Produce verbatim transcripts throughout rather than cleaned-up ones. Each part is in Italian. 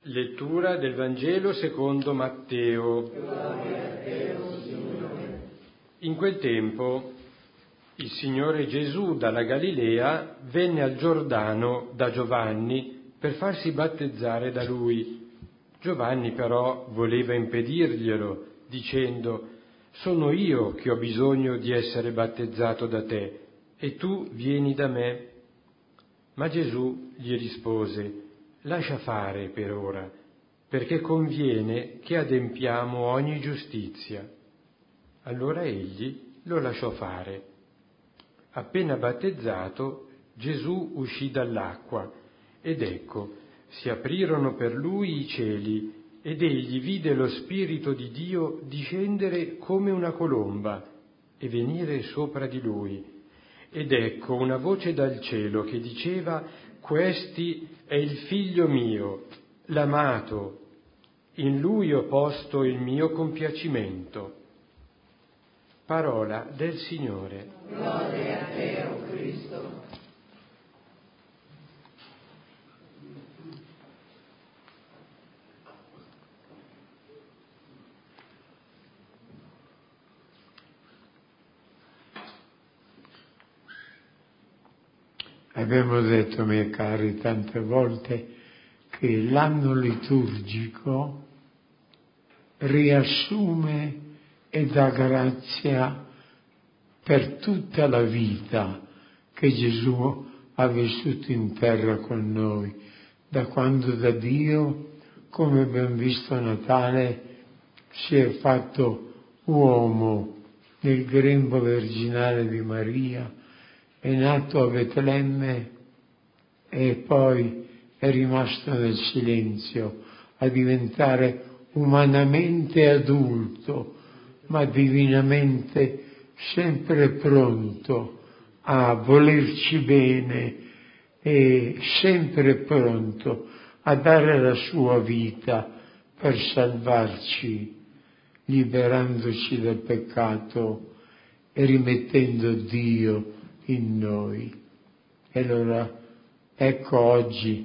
Lettura del Vangelo secondo Matteo. In quel tempo il Signore Gesù dalla Galilea venne al Giordano da Giovanni per farsi battezzare da lui. Giovanni però voleva impedirglielo, dicendo: «Sono io che ho bisogno di essere battezzato da te, e tu vieni da me». Ma Gesù gli rispose: «Lascia fare per ora, perché conviene che adempiamo ogni giustizia». Allora egli lo lasciò fare. Appena battezzato, Gesù uscì dall'acqua, ed ecco, si aprirono per lui i cieli, ed egli vide lo Spirito di Dio discendere come una colomba e venire sopra di lui. Ed ecco una voce dal cielo che diceva: «Questi è il figlio mio, l'amato, in lui ho posto il mio compiacimento». Parola del Signore. Gloria a te, o Cristo. Abbiamo detto, miei cari, tante volte che l'anno liturgico riassume e dà grazia per tutta la vita che Gesù ha vissuto in terra con noi, da quando da Dio, come abbiamo visto a Natale, si è fatto uomo nel grembo virginale di Maria, è nato a Betlemme e poi è rimasto nel silenzio a diventare umanamente adulto, ma divinamente sempre pronto a volerci bene e sempre pronto a dare la sua vita per salvarci, liberandoci dal peccato e rimettendo Dio in noi. E allora ecco oggi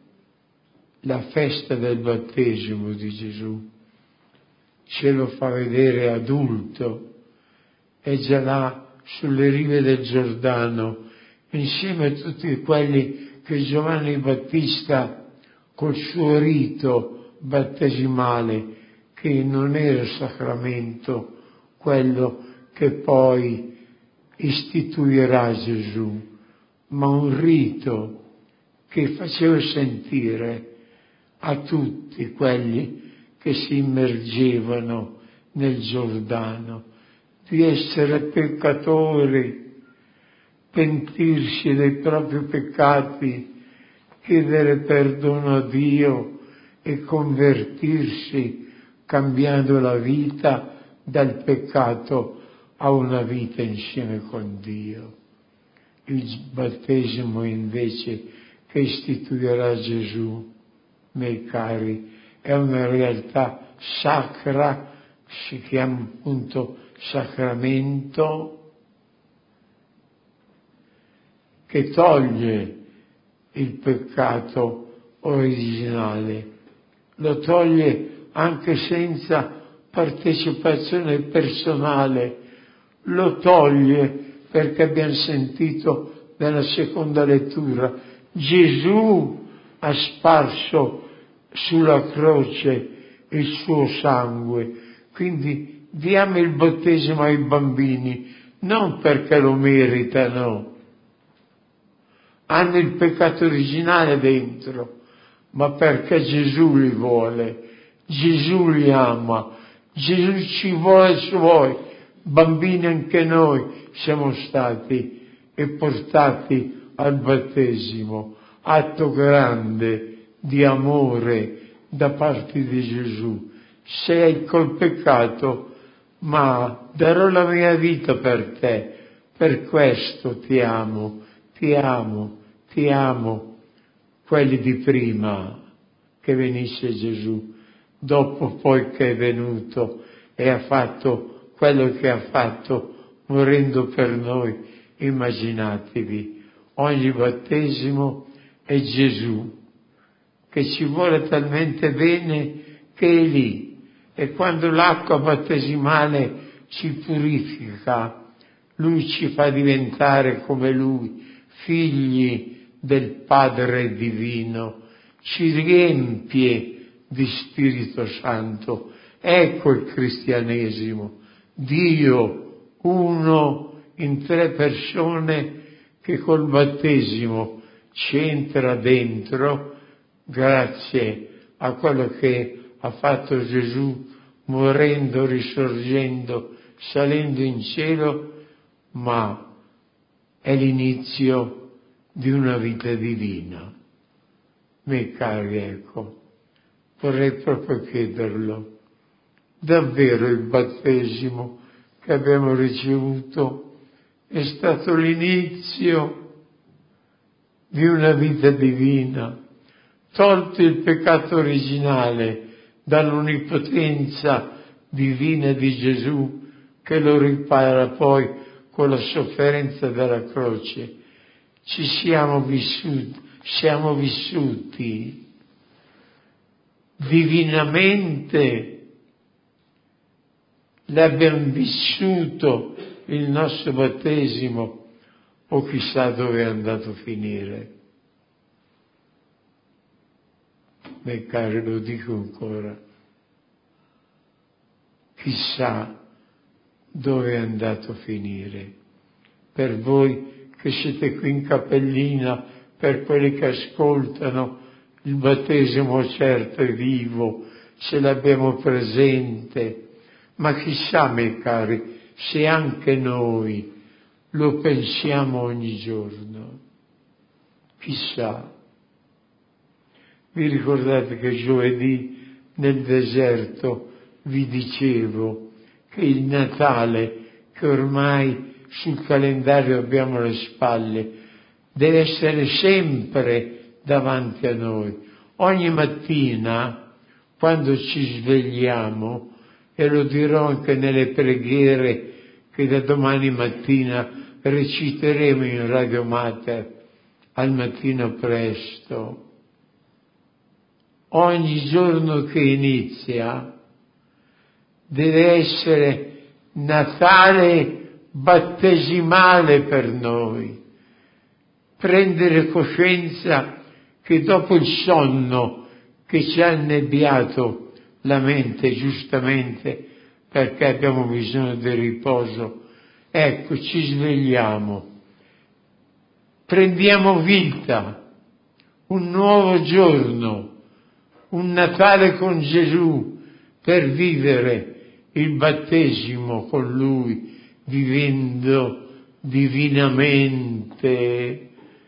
la festa del battesimo di Gesù, ce lo fa vedere adulto, è già là sulle rive del Giordano, insieme a tutti quelli che Giovanni Battista, col suo rito battesimale, che non era sacramento, quello che poi istituirà Gesù, ma un rito che faceva sentire a tutti quelli che si immergevano nel Giordano di essere peccatori, pentirsi dei propri peccati, chiedere perdono a Dio e convertirsi cambiando la vita dal peccato a una vita insieme con Dio. Il battesimo invece che istituirà Gesù, miei cari, è una realtà sacra, si chiama appunto sacramento, che toglie il peccato originale, lo toglie anche senza partecipazione personale, lo toglie perché abbiamo sentito nella seconda lettura, Gesù ha sparso sulla croce il suo sangue, quindi diamo il battesimo ai bambini, non perché lo meritano, hanno il peccato originale dentro, ma perché Gesù li vuole, Gesù li ama, Gesù ci vuole suoi, bambini anche noi siamo stati e portati al battesimo, atto grande di amore da parte di Gesù. Sei col peccato, ma darò la mia vita per te, per questo ti amo, ti amo, ti amo. Quelli di prima che venisse Gesù, dopo poi che è venuto e ha fatto quello che ha fatto morendo per noi, immaginatevi, ogni battesimo è Gesù che ci vuole talmente bene che è lì. E quando l'acqua battesimale ci purifica, Lui ci fa diventare come Lui, figli del Padre Divino, ci riempie di Spirito Santo. Ecco il cristianesimo, Dio uno in tre persone che col battesimo ci entra dentro grazie a quello che ha fatto Gesù, morendo, risorgendo, salendo in cielo, ma è l'inizio di una vita divina. Miei cari, ecco, vorrei proprio chiederlo, davvero il battesimo che abbiamo ricevuto è stato l'inizio di una vita divina, tolto il peccato originale dall'onnipotenza divina di Gesù che lo ripara poi con la sofferenza della croce. Ci siamo vissuti, siamo vissuti divinamente, l'abbiamo vissuto il nostro battesimo o chissà dove è andato a finire. Beh, cari, lo dico ancora, chissà dove è andato a finire. Per voi che siete qui in cappellina, per quelli che ascoltano, il battesimo certo è vivo, ce l'abbiamo presente, ma chissà, miei cari, se anche noi lo pensiamo ogni giorno. Chissà. Vi ricordate che giovedì nel deserto vi dicevo che il Natale, che ormai sul calendario abbiamo alle spalle, deve essere sempre davanti a noi. Ogni mattina, quando ci svegliamo, e lo dirò anche nelle preghiere che da domani mattina reciteremo in Radio Mater al mattino presto, ogni giorno che inizia deve essere Natale battesimale per noi, prendere coscienza che dopo il sonno che ci ha annebbiato la mente, giustamente perché abbiamo bisogno di riposo, ecco, ci svegliamo, prendiamo vita, un nuovo giorno, un Natale con Gesù, per vivere il battesimo con Lui, vivendo divinamente,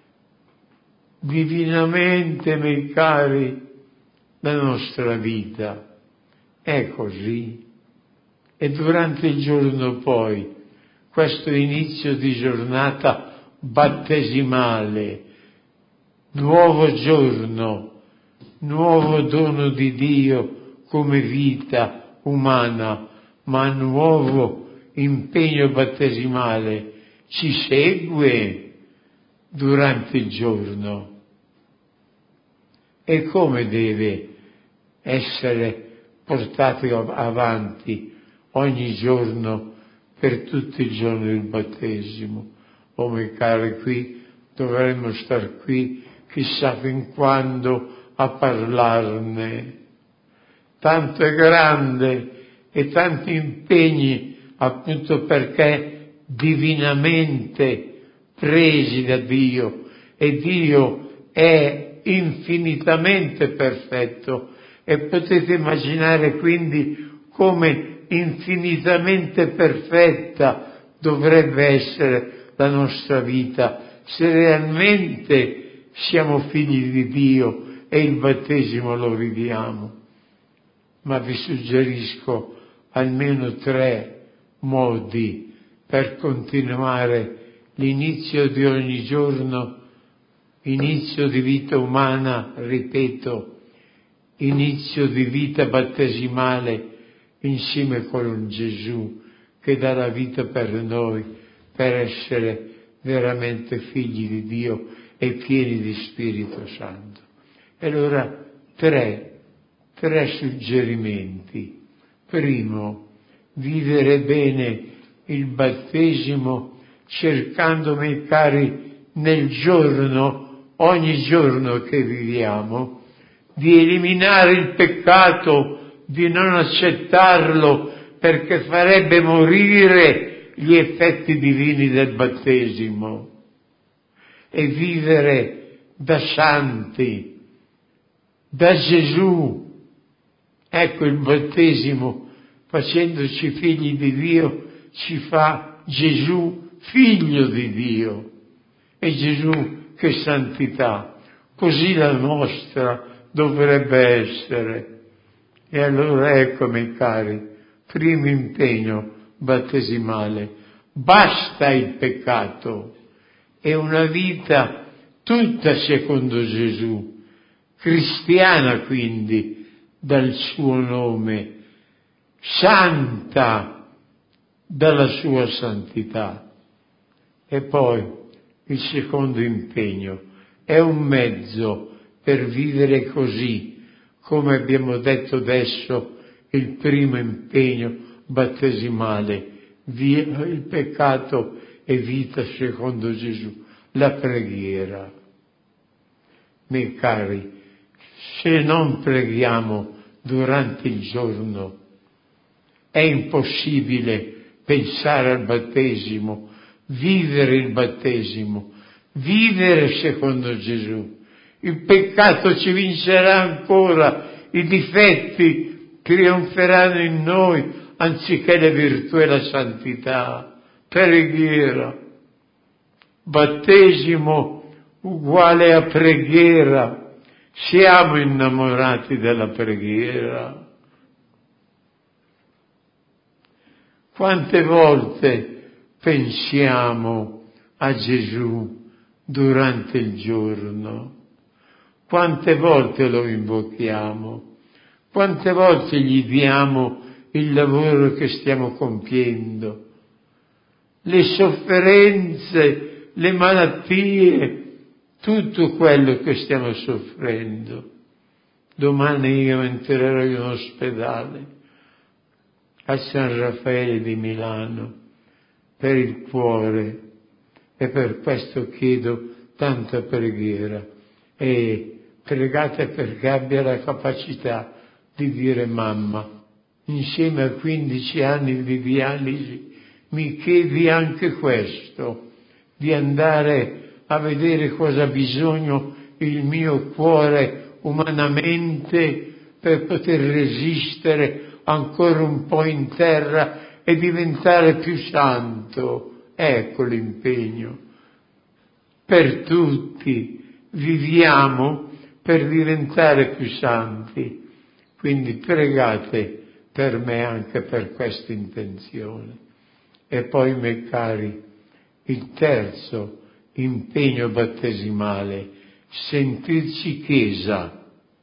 divinamente, miei cari, la nostra vita. È così. E durante il giorno poi, questo inizio di giornata battesimale, nuovo giorno, nuovo dono di Dio come vita umana, ma nuovo impegno battesimale ci segue durante il giorno. E come deve essere portato avanti ogni giorno per tutto il giorno del battesimo? Oh, miei cari, qui dovremmo star qui chissà fin quando a parlarne. Tanto è grande e tanti impegni, appunto perché divinamente presi da Dio, e Dio è infinitamente perfetto, e potete immaginare quindi come infinitamente perfetta dovrebbe essere la nostra vita se realmente siamo figli di Dio e il battesimo lo viviamo. Ma vi suggerisco almeno tre modi per continuare l'inizio di ogni giorno, inizio di vita umana, ripeto, inizio di vita battesimale insieme con Gesù che dà la vita per noi, per essere veramente figli di Dio e pieni di Spirito Santo. E allora tre, tre suggerimenti. Primo, vivere bene il battesimo cercando, miei cari, nel giorno, ogni giorno che viviamo, di eliminare il peccato, di non accettarlo, perché farebbe morire gli effetti divini del battesimo, e vivere da santi, da Gesù. Ecco, il battesimo, facendoci figli di Dio, ci fa Gesù figlio di Dio. E Gesù, che santità, così la nostra dovrebbe essere. E allora ecco, miei cari, primo impegno battesimale: basta il peccato, è una vita tutta secondo Gesù, cristiana quindi dal suo nome, santa dalla sua santità. E poi il secondo impegno è un mezzo per vivere così, come abbiamo detto adesso, il primo impegno battesimale, via il peccato e vita secondo Gesù, la preghiera. Miei cari, se non preghiamo durante il giorno, è impossibile pensare al battesimo, vivere il battesimo, vivere secondo Gesù. Il peccato ci vincerà ancora, i difetti trionferanno in noi anziché le virtù e la santità. Preghiera, battesimo uguale a preghiera. Siamo innamorati della preghiera. Quante volte pensiamo a Gesù durante il giorno? Quante volte lo invochiamo? Quante volte gli diamo il lavoro che stiamo compiendo? Le sofferenze, le malattie, tutto quello che stiamo soffrendo. Domani io entrerò in ospedale a San Raffaele di Milano per il cuore, e per questo chiedo tanta preghiera, e pregate perché abbia la capacità di dire: mamma, insieme a quindici anni di dialisi mi chiedi anche questo, di andare a vedere cosa ha bisogno il mio cuore umanamente per poter resistere ancora un po' in terra e diventare più santo. Ecco l'impegno. Per tutti viviamo per diventare più santi. Quindi pregate per me anche per questa intenzione. E poi, miei cari, il terzo impegno battesimale: sentirci Chiesa.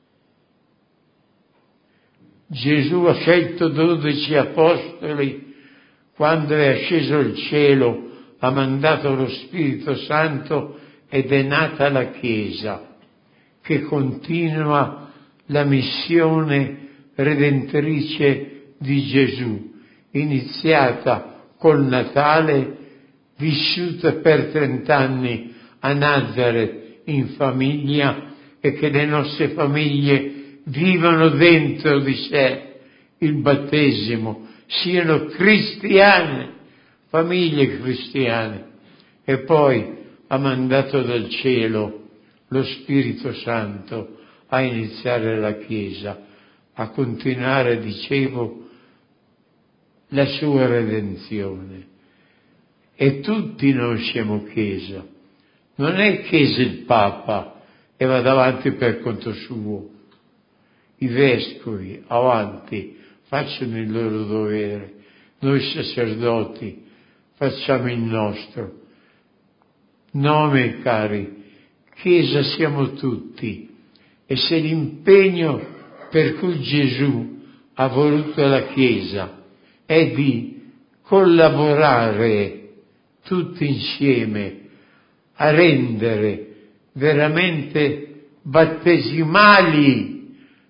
Gesù ha scelto dodici apostoli, quando è asceso al cielo ha mandato lo Spirito Santo ed è nata la Chiesa, che continua la missione redentrice di Gesù, iniziata col Natale, vissuta per trent'anni a Nazareth in famiglia, e che le nostre famiglie vivano dentro di sé il battesimo, siano cristiane, famiglie cristiane. E poi ha mandato dal cielo lo Spirito Santo a iniziare la Chiesa, a continuare, dicevo, la sua redenzione. E tutti noi siamo Chiesa. Non è Chiesa il Papa e va davanti per conto suo. I vescovi avanti facciano il loro dovere, noi sacerdoti facciamo il nostro. No, miei cari, Chiesa siamo tutti, e se l'impegno per cui Gesù ha voluto la Chiesa è di collaborare tutti insieme a rendere veramente battesimali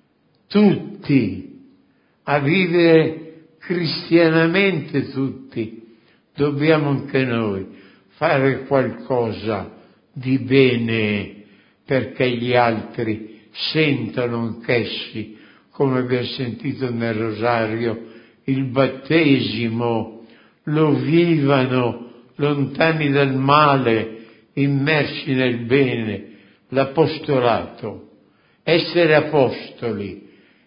tutti, a vivere cristianamente tutti. Dobbiamo anche noi fare qualcosa di bene perché gli altri sentano anch'essi, come abbiamo sentito nel Rosario, il battesimo, lo vivano lontani dal male, immersi nel bene, l'apostolato. Essere apostoli.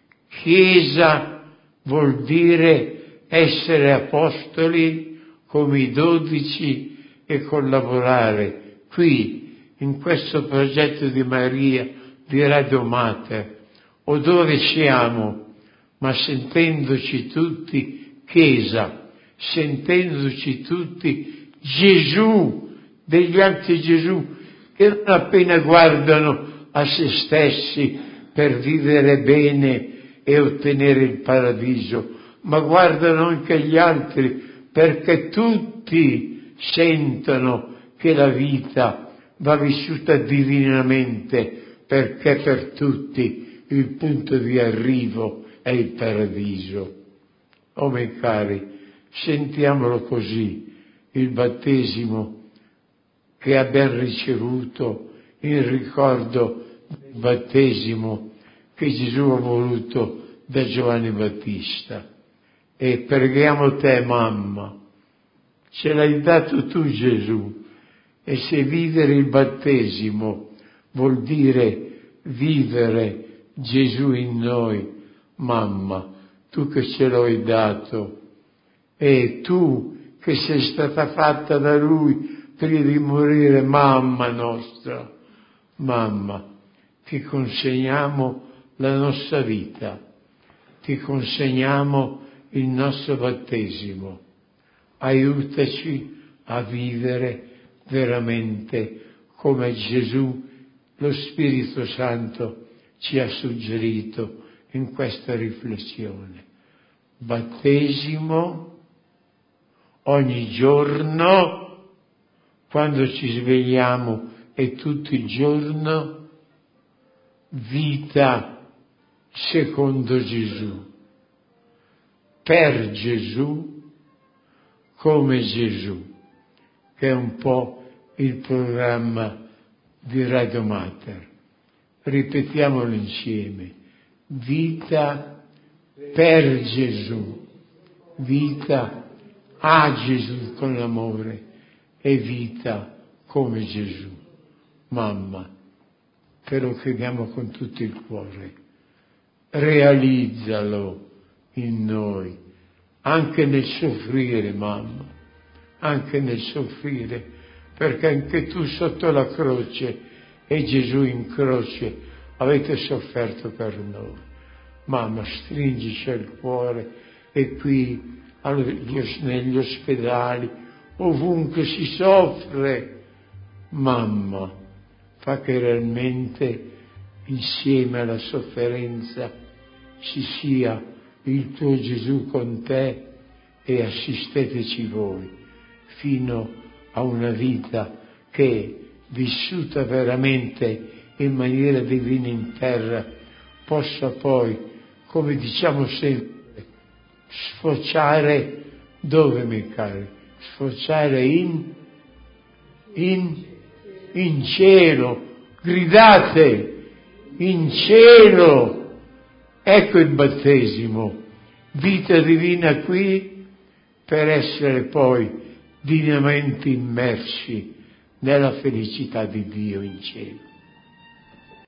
Chiesa vuol dire essere apostoli come i dodici e collaborare qui, in questo progetto di Maria, di Radio Mater, o dove siamo, ma sentendoci tutti Chiesa, sentendoci tutti Gesù, degli altri Gesù, che non appena guardano a se stessi per vivere bene e ottenere il paradiso, ma guardano anche gli altri perché tutti sentono che la vita va vissuta divinamente, perché per tutti il punto di arrivo è il paradiso. Oh miei cari, sentiamolo così, il battesimo che abbiamo ricevuto in ricordo del battesimo che Gesù ha voluto da Giovanni Battista. E preghiamo te, mamma, ce l'hai dato tu Gesù, e se vivere il battesimo vuol dire vivere Gesù in noi, mamma, tu che ce lo hai dato, e tu che sei stata fatta da Lui prima di morire, mamma nostra, mamma, ti consegniamo la nostra vita, ti consegniamo il nostro battesimo, aiutaci a vivere veramente come Gesù, lo Spirito Santo, ci ha suggerito in questa riflessione. Battesimo ogni giorno, quando ci svegliamo e tutto il giorno, vita secondo Gesù, per Gesù, come Gesù, che è un po' il programma di Radio Mater. Ripetiamolo insieme: vita per Gesù, vita a Gesù con l'amore e vita come Gesù. Mamma, te lo chiediamo con tutto il cuore, realizzalo in noi, anche nel soffrire, mamma, anche nel soffrire, perché anche tu sotto la croce e Gesù in croce avete sofferto per noi. Mamma, stringici al cuore, e qui negli ospedali, ovunque si soffre, mamma, fa che realmente insieme alla sofferenza ci sia il tuo Gesù con te, e assisteteci voi fino a una vita che, vissuta veramente in maniera divina in terra, possa poi, come diciamo sempre, sfociare dove, miei cari? Sfociare in, in, in cielo. Gridate, in cielo. Ecco il battesimo, vita divina qui, per essere poi divinamente immersi nella felicità di Dio in cielo.